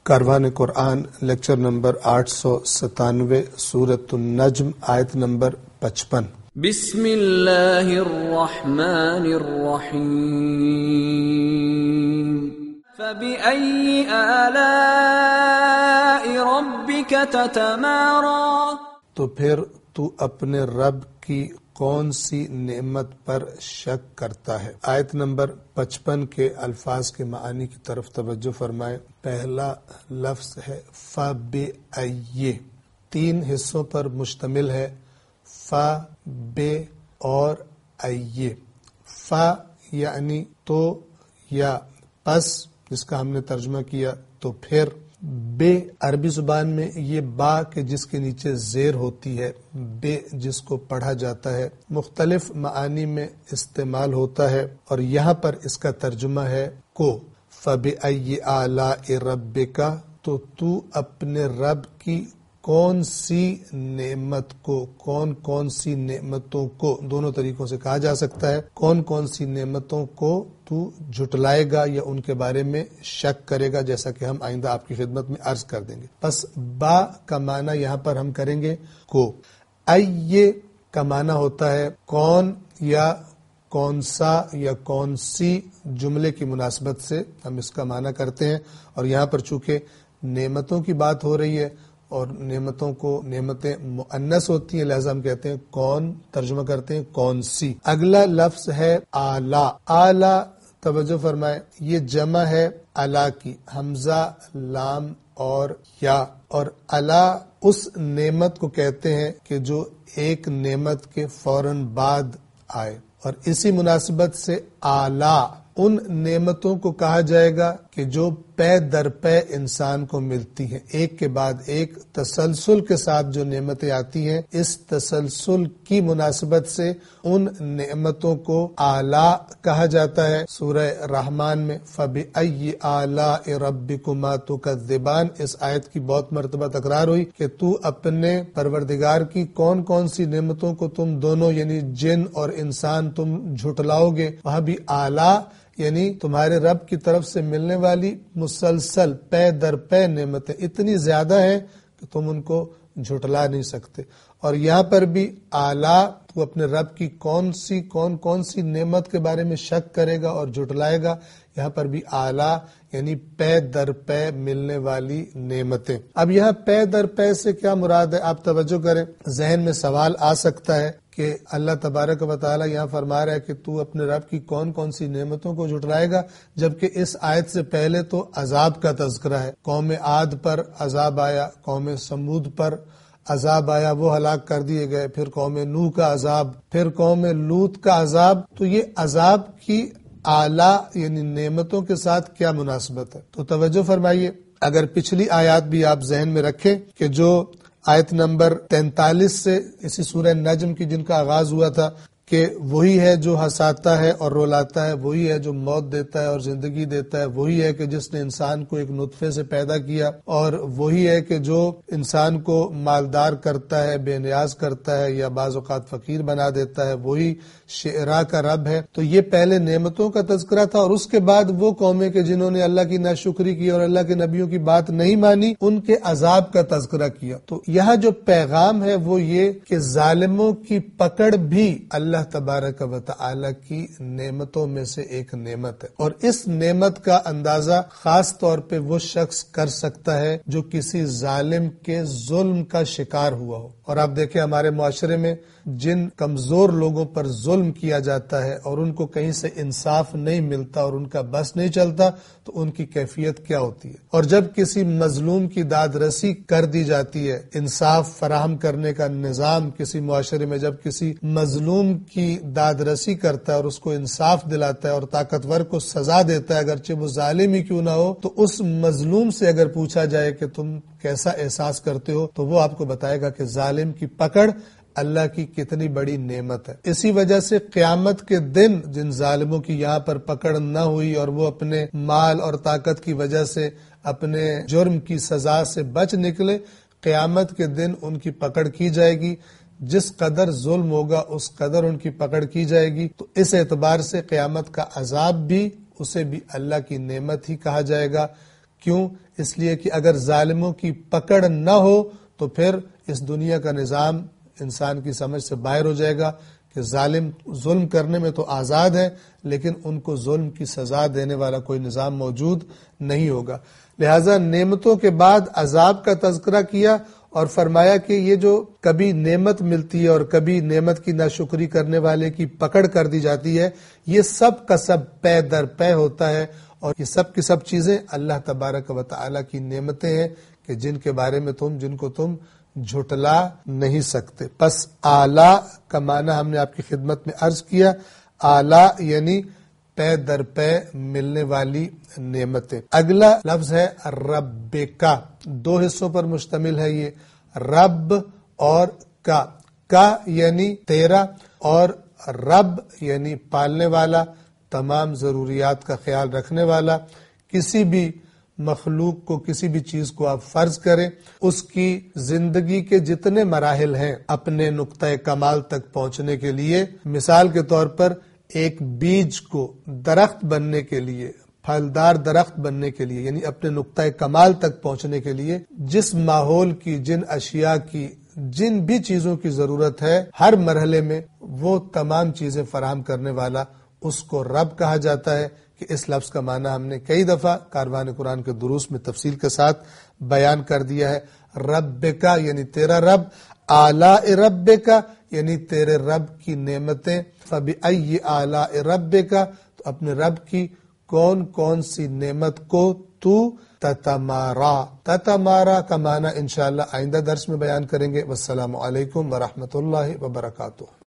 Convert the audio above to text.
کاروان قرآن lecture number 897 سورۃ النجم آیت number 55۔ بسم اللہ الرحمن الرحیم فبأي آلاء ربک تتماری، تو پھر تو اپنے رب کی کون سی نعمت پر شک کرتا ہے۔ آیت نمبر 55 کے الفاظ کے معانی کی طرف توجہ فرمائیں۔ پہلا لفظ ہے فبأي، 3 حصوں پر مشتمل ہے، فا، بے اور ای۔ فا یعنی تو یا پس، جس کا ہم نے ترجمہ کیا تو پھر۔ بے عربی زبان میں یہ با کے جس کے نیچے زیر ہوتی ہے، بے جس کو پڑھا جاتا ہے، مختلف معانی میں استعمال ہوتا ہے، اور یہاں پر اس کا ترجمہ ہے کو۔ فبأي آلاء ربک، تو اپنے رب کی کون سی نعمت کو، کون سی نعمتوں کو، دونوں طریقوں سے کہا جا سکتا ہے، کون سی نعمتوں کو تو جھٹلائے گا یا ان کے بارے میں شک کرے گا، جیسا کہ ہم آئندہ آپ کی خدمت میں عرض کر دیں گے۔ پس با کا معنی یہاں پر ہم کریں گے کو۔ ای کا معنی ہوتا ہے کون یا کون سا یا کون سی، جملے کی مناسبت سے ہم اس کا معنی کرتے ہیں، اور یہاں پر چونکہ نعمتوں کی بات ہو رہی ہے اور نعمتیں مؤنث ہوتی ہیں، لہذا ہم کہتے ہیں کون، ترجمہ کرتے ہیں کون سی۔ اگلا لفظ ہے اعلیٰ۔ اعلیٰ، توجہ فرمائیں، یہ جمع ہے اعلیٰ کی، حمزہ، لام اور یا، اور اعلیٰ اس نعمت کو کہتے ہیں کہ جو ایک نعمت کے فوراً بعد آئے، اور اسی مناسبت سے اعلیٰ ان نعمتوں کو کہا جائے گا کہ جو پے در پے انسان کو ملتی ہیں، ایک کے بعد ایک تسلسل کے ساتھ جو نعمتیں آتی ہیں، اس تسلسل کی مناسبت سے ان نعمتوں کو اعلیٰ کہا جاتا ہے۔ سورہ رحمان میں فبأي آلاء ربکما تکذبان، اس آیت کی بہت مرتبہ تکرار ہوئی کہ تو اپنے پروردگار کی کون سی نعمتوں کو تم دونوں یعنی جن اور انسان تم جھٹلاؤ گے۔ وہاں بھی اعلیٰ یعنی تمہارے رب کی طرف سے ملنے والی مسلسل پے در پے نعمتیں اتنی زیادہ ہیں کہ تم ان کو جھٹلا نہیں سکتے۔ اور یہاں پر بھی اعلیٰ، تو اپنے رب کی کون سی نعمت کے بارے میں شک کرے گا اور جھٹلائے گا، یہاں پر بھی اعلیٰ یعنی پے در پے ملنے والی نعمتیں۔ اب یہاں پے در پے سے کیا مراد ہے، آپ توجہ کریں، ذہن میں سوال آ سکتا ہے کہ اللہ تبارک و تعالیٰ یہاں فرما رہا ہے کہ تو اپنے رب کی کون سی نعمتوں کو جھٹلائے گا، جبکہ اس آیت سے پہلے تو عذاب کا تذکرہ ہے۔ قوم عاد پر عذاب آیا، قوم سمود پر عذاب آیا، وہ ہلاک کر دیے گئے، پھر قوم نوح کا عذاب، پھر قوم لوط کا عذاب۔ تو یہ عذاب کی اعلیٰ یعنی نعمتوں کے ساتھ کیا مناسبت ہے، تو توجہ فرمائیے۔ اگر پچھلی آیات بھی آپ ذہن میں رکھیں کہ جو آیت نمبر 43 سے اسی سورہ نجم کی جن کا آغاز ہوا تھا کہ وہی ہے جو ہنساتا ہے اور رلاتا ہے، وہی ہے جو موت دیتا ہے اور زندگی دیتا ہے، وہی ہے کہ جس نے انسان کو ایک نطفے سے پیدا کیا، اور وہی ہے کہ جو انسان کو مالدار کرتا ہے، بے نیاز کرتا ہے یا بعض اوقات فقیر بنا دیتا ہے، وہی شعراء کا رب ہے۔ تو یہ پہلے نعمتوں کا تذکرہ تھا، اور اس کے بعد وہ قومیں کہ جنہوں نے اللہ کی ناشکری کی اور اللہ کے نبیوں کی بات نہیں مانی، ان کے عذاب کا تذکرہ کیا۔ تو یہاں جو پیغام ہے وہ یہ کہ ظالموں کی پکڑ بھی اللہ تبارک و تعالی کی نعمتوں میں سے ایک نعمت ہے، اور اس نعمت کا اندازہ خاص طور پہ وہ شخص کر سکتا ہے جو کسی ظالم کے ظلم کا شکار ہوا ہو۔ اور آپ دیکھیں ہمارے معاشرے میں جن کمزور لوگوں پر ظلم کیا جاتا ہے اور ان کو کہیں سے انصاف نہیں ملتا اور ان کا بس نہیں چلتا، تو ان کی کیفیت کیا ہوتی ہے۔ اور جب کسی مظلوم کی داد رسی کر دی جاتی ہے، انصاف فراہم کرنے کا نظام کسی معاشرے میں جب کسی مظلوم کی داد رسی کرتا ہے اور اس کو انصاف دلاتا ہے اور طاقتور کو سزا دیتا ہے، اگرچہ وہ ظالم ہی کیوں نہ ہو، تو اس مظلوم سے اگر پوچھا جائے کہ تم کیسا احساس کرتے ہو، تو وہ آپ کو بتائے گا کہ ظالم کی پکڑ اللہ کی کتنی بڑی نعمت ہے۔ اسی وجہ سے قیامت کے دن جن ظالموں کی یہاں پر پکڑ نہ ہوئی اور وہ اپنے مال اور طاقت کی وجہ سے اپنے جرم کی سزا سے بچ نکلے، قیامت کے دن ان کی پکڑ کی جائے گی، جس قدر ظلم ہوگا اس قدر ان کی پکڑ کی جائے گی۔ تو اس اعتبار سے قیامت کا عذاب بھی اسے بھی اللہ کی نعمت ہی کہا جائے گا، کیوں؟ اس لیے کہ اگر ظالموں کی پکڑ نہ ہو تو پھر اس دنیا کا نظام انسان کی سمجھ سے باہر ہو جائے گا کہ ظالم ظلم کرنے میں تو آزاد ہے، لیکن ان کو ظلم کی سزا دینے والا کوئی نظام موجود نہیں ہوگا۔ لہٰذا نعمتوں کے بعد عذاب کا تذکرہ کیا اور فرمایا کہ یہ جو کبھی نعمت ملتی ہے اور کبھی نعمت کی ناشکری کرنے والے کی پکڑ کر دی جاتی ہے، یہ سب کا سب پے در پے ہوتا ہے، اور یہ سب کی سب چیزیں اللہ تبارک و تعالی کی نعمتیں ہیں کہ جن کو تم جھٹلا نہیں سکتے۔ پس اعلیٰ کا معنی ہم نے آپ کی خدمت میں عرض کیا، اعلیٰ یعنی پے در پے ملنے والی نعمتیں۔ اگلا لفظ ہے ربکا، دو حصوں پر مشتمل ہے یہ، رب اور کا یعنی تیرا، اور رب یعنی پالنے والا، تمام ضروریات کا خیال رکھنے والا۔ کسی بھی مخلوق کو، کسی بھی چیز کو آپ فرض کریں، اس کی زندگی کے جتنے مراحل ہیں اپنے نقطہ کمال تک پہنچنے کے لیے، مثال کے طور پر ایک بیج کو درخت بننے کے لیے، پھلدار درخت بننے کے لیے، یعنی اپنے نقطہ کمال تک پہنچنے کے لیے جس ماحول کی، جن اشیاء کی، جن بھی چیزوں کی ضرورت ہے ہر مرحلے میں، وہ تمام چیزیں فراہم کرنے والا، اس کو رب کہا جاتا ہے۔ کہ اس لفظ کا معنی ہم نے کئی دفعہ کاروان قرآن کے دروس میں تفصیل کے ساتھ بیان کر دیا ہے۔ ربکا یعنی تیرا رب، آلاء ربکا یعنی تیرے رب کی نعمتیں، فبأی آلاء ربکا تو اپنے رب کی کون کون سی نعمت کو تو تتمارا۔ تتمارا کا معنی انشاءاللہ آئندہ درس میں بیان کریں گے۔ والسلام علیکم ورحمۃ اللہ وبرکاتہ۔